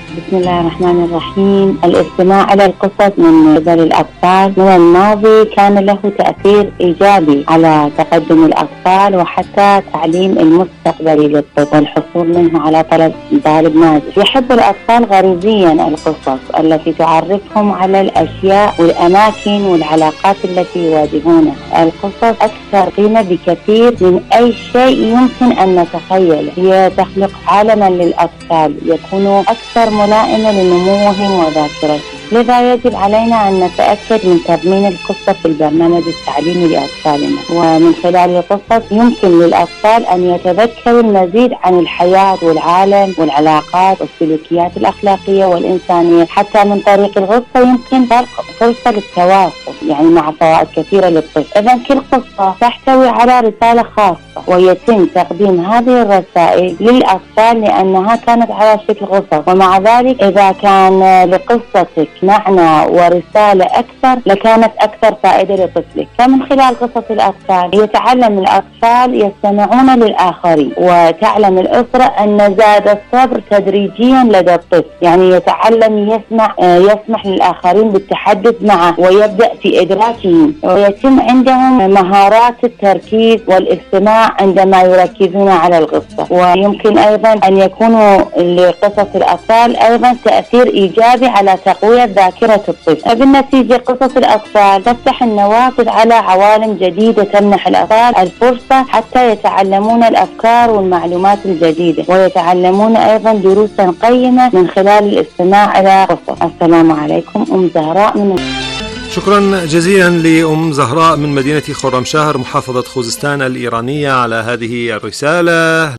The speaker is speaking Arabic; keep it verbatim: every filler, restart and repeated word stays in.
بسم الله الرحمن الرحيم. الاستماع إلى القصص من قبل الأطفال من الماضي كان له تأثير إيجابي على تقدم الأطفال وحتى تعليم المستقبلي للطفل والحصول منه على طلب طالب ناجح. يحب الأطفال غريزيا القصص التي تعرفهم على الأشياء والأماكن والعلاقات التي يواجهونها. القصص أكثر قيمة بكثير من أي شيء يمكن أن نتخيله. هي تخلق عالما للأطفال يكونوا أكثر ملائمة لنموهم وذاكرتهم. لذا يجب علينا أن نتأكد من تضمين القصة في البرنامج التعليمي لأطفالنا، ومن خلال القصص يمكن للأطفال أن يتذكروا المزيد عن الحياة والعالم والعلاقات والسلوكيات الأخلاقية والإنسانية. حتى من طريق القصة يمكن خلق فرصة للتواصل يعني مع فوائد كثيرة للطفل. إذا كل قصة تحتوي على رسالة خاصة ويتم تقديم هذه الرسائل للأطفال لأنها كانت على شكل قصص، ومع ذلك إذا كان لقصتك معنى ورسالة أكثر لكانت أكثر فائدة لطفلك. فمن خلال قصص الأطفال يتعلم الأطفال يستمعون للآخرين، وتعلم الأسرة أن زاد الصبر تدريجيا لدى الطفل، يعني يتعلم يسمع يسمح للآخرين بالتحدث معه ويبدأ في إدراكهم، ويتم عندهم مهارات التركيز والاستماع عندما يركزون على القصة. ويمكن أيضا أن يكونوا لقصص الأطفال أيضا تأثير إيجابي على تقوية ذاكرة الطفل. بالنتيجة قصص الأطفال تفتح النوافذ على عوالم جديدة تمنح الأطفال الفرصة حتى يتعلمون الأفكار والمعلومات الجديدة، ويتعلمون أيضا دروسا قيمة من خلال الاستماع إلى قصص. السلام عليكم. أم زهراء من شكرا جزيلا لأم زهراء من مدينة خرمشهر محافظة خوزستان الإيرانية على هذه الرسالة.